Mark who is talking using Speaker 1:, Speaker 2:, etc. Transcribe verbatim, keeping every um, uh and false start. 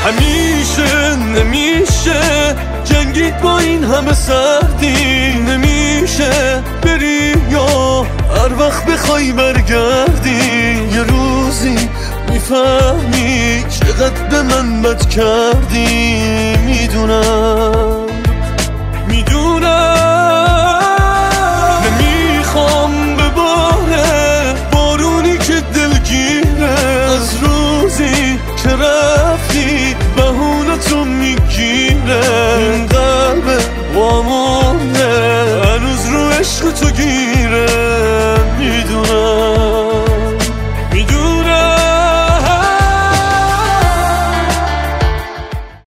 Speaker 1: همیشه نمیشه جنگید با این همه سردی، نمیشه بری یا هر وقت بخوای برگردی. یه روزی میفهمی چقدر به من بد کردی. میدونم میدونم نمیخوام بباره بارونی که دلگیره. از روزی که رفتی بهونتو میگیره. این قلب وامونه هنوز رو عشق تو گیره.